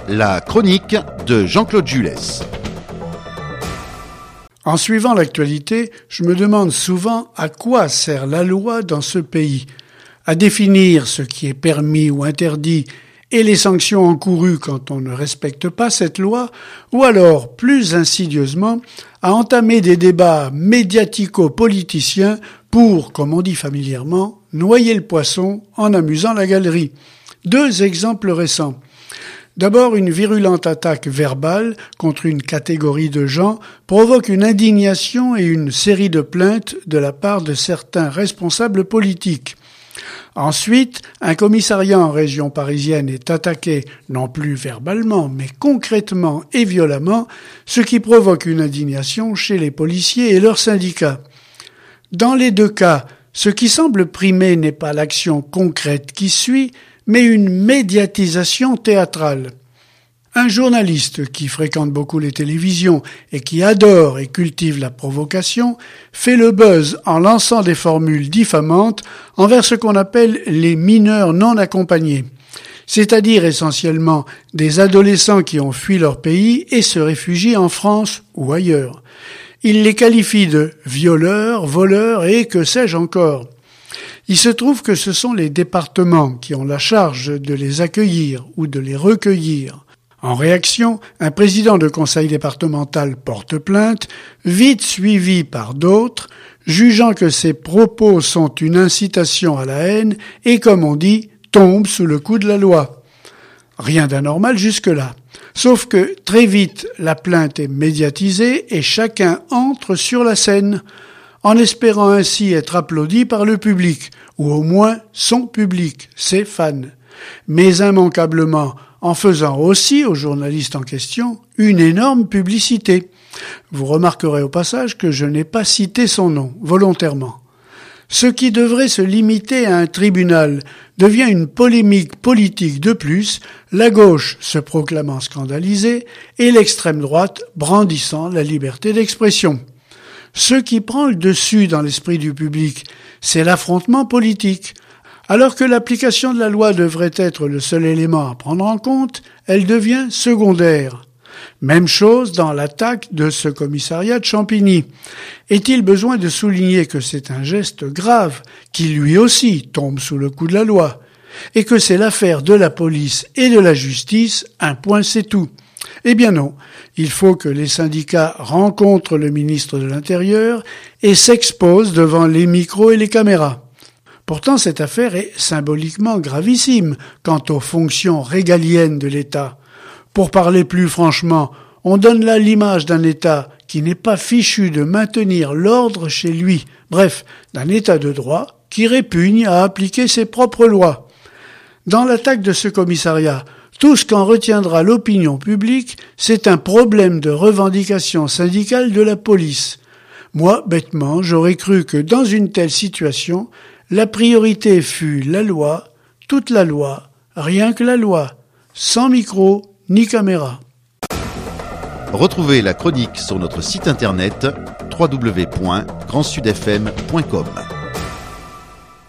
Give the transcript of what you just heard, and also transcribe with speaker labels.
Speaker 1: La chronique de Jean-Claude Jules.
Speaker 2: En suivant l'actualité, je me demande souvent à quoi sert la loi dans ce pays. À définir ce qui est permis ou interdit et les sanctions encourues quand on ne respecte pas cette loi, ou alors, plus insidieusement, à entamer des débats médiatico-politiciens pour, comme on dit familièrement, noyer le poisson en amusant la galerie. 2 exemples récents. D'abord, une virulente attaque verbale contre une catégorie de gens provoque une indignation et une série de plaintes de la part de certains responsables politiques. Ensuite, un commissariat en région parisienne est attaqué, non plus verbalement, mais concrètement et violemment, ce qui provoque une indignation chez les policiers et leurs syndicats. Dans les 2 cas, ce qui semble primer n'est pas l'action concrète qui suit, mais une médiatisation théâtrale. Un journaliste qui fréquente beaucoup les télévisions et qui adore et cultive la provocation fait le buzz en lançant des formules diffamantes envers ce qu'on appelle les mineurs non accompagnés, c'est-à-dire essentiellement des adolescents qui ont fui leur pays et se réfugient en France ou ailleurs. Il les qualifie de violeurs, voleurs et que sais-je encore. Il se trouve que ce sont les départements qui ont la charge de les accueillir ou de les recueillir. En réaction, un président de conseil départemental porte plainte, vite suivi par d'autres, jugeant que ses propos sont une incitation à la haine et, comme on dit, tombe sous le coup de la loi. Rien d'anormal jusque-là. Sauf que, très vite, la plainte est médiatisée et chacun entre sur la scène, en espérant ainsi être applaudi par le public, ou au moins son public, ses fans. Mais immanquablement, en faisant aussi au journaliste en question une énorme publicité. Vous remarquerez au passage que je n'ai pas cité son nom, volontairement. Ce qui devrait se limiter à un tribunal devient une polémique politique de plus, la gauche se proclamant scandalisée et l'extrême droite brandissant la liberté d'expression. Ce qui prend le dessus dans l'esprit du public, c'est l'affrontement politique. Alors que l'application de la loi devrait être le seul élément à prendre en compte, elle devient secondaire. Même chose dans l'attaque de ce commissariat de Champigny. Est-il besoin de souligner que c'est un geste grave, qui lui aussi tombe sous le coup de la loi, et que c'est l'affaire de la police et de la justice, un point c'est tout. Eh bien non, il faut que les syndicats rencontrent le ministre de l'Intérieur et s'exposent devant les micros et les caméras. Pourtant, cette affaire est symboliquement gravissime quant aux fonctions régaliennes de l'État. Pour parler plus franchement, on donne là l'image d'un État qui n'est pas fichu de maintenir l'ordre chez lui, bref, d'un État de droit qui répugne à appliquer ses propres lois. Dans l'attaque de ce commissariat, tout ce qu'en retiendra l'opinion publique, c'est un problème de revendication syndicale de la police. Moi, bêtement, j'aurais cru que dans une telle situation, la priorité fut la loi, toute la loi, rien que la loi, sans micro ni caméra.
Speaker 1: Retrouvez la chronique sur notre site internet www.grandsudfm.com.